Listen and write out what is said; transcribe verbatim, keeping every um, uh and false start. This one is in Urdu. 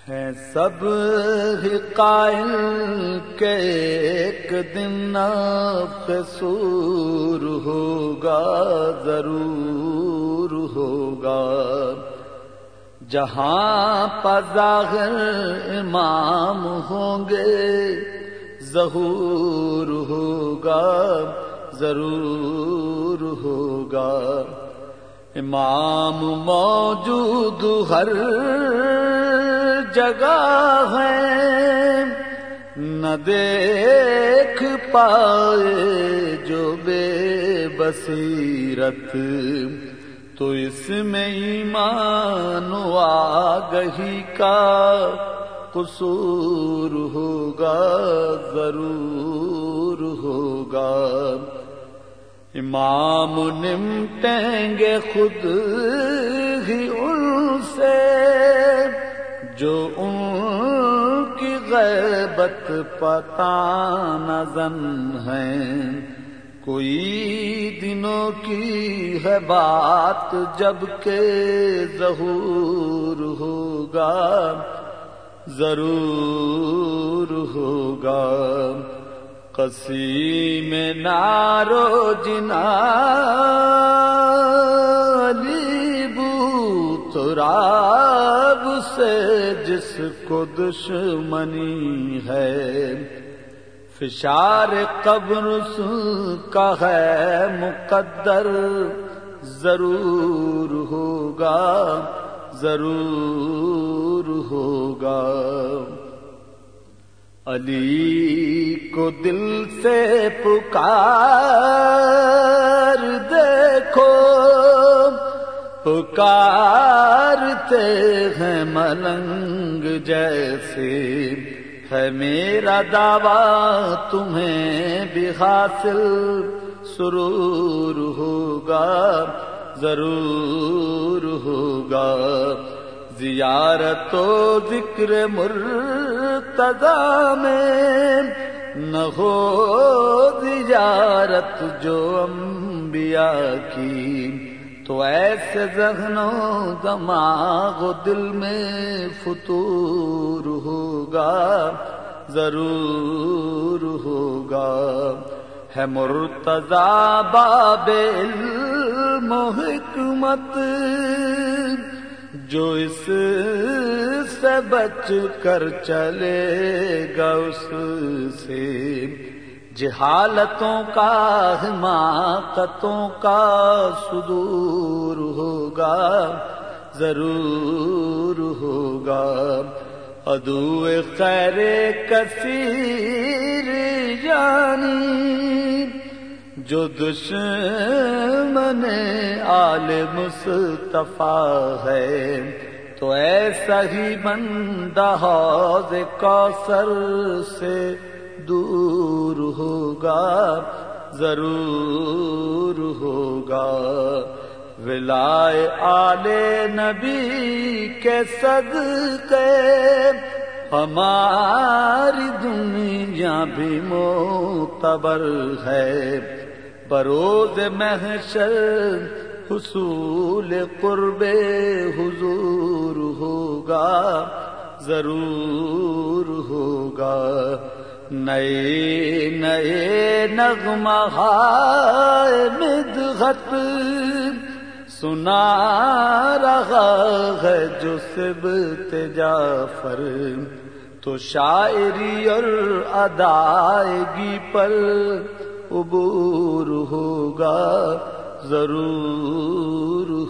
ہے سب ہی قائل کہ ایک دن اب سور ہوگا، ضرور ہوگا۔ جہاں بظاہر امام ہوں گے، ظہور ہوگا، ضرور ہوگا۔ امام موجود ہر جگہ ہے، نہ دیکھ پائے جو بے بصیرت، تو اس میں ایمان و آگہی کا قصور ہوگا، ضرور ہوگا۔ امام نمٹیں گے خود ہی ان سے جو ان کی غیبت پتہ نہ ظن ہے۔ کوئی دنوں کی ہے بات جب کہ ظہور ہوگا، ضرور ہوگا۔ قسیم نارو جنا لیبو تراب سے جس کو دشمنی ہے، فشار قبر کا ہے مقدر، ضرور ہوگا، ضرور ہوگا۔ علی کو دل سے پکار دیکھو، پکارتے ہیں ملنگ جیسے، ہے میرا دعویٰ تمہیں بھی حاصل، سرور ہوگا، ضرور ہوگا۔ زیارت و ذکر مرتضی میں نہ ہو زیارت جو انبیاء کی، تو ایسے ذہن و دماغ و دل میں فطور ہوگا، ضرور ہوگا۔ ہے مرتضی باب علم و حکمت، جو اس سے بچ کر چلے گا اس سے، جہالتوں کا حماقتوں کا صدور ہوگا، ضرور ہوگا۔ عدو خیر کثیر یعنی جو دشمن آل مصطفیٰ ہے، تو ایسا ہی بندہ حوض کوثر سے دور ہوگا، ضرور ہوگا۔ ولائے آل نبی کے صدقے ہماری دنیا بھی معتبر ہے، بروز محشر حصول قرب حضور ہوگا، ضرور ہوگا۔ نئے نئے نغمہ ہائے مدحت سنا رہا ہے جو سبط جعفر، تو شاعری اور ادائیگی پر عبور ہوگا، ضرور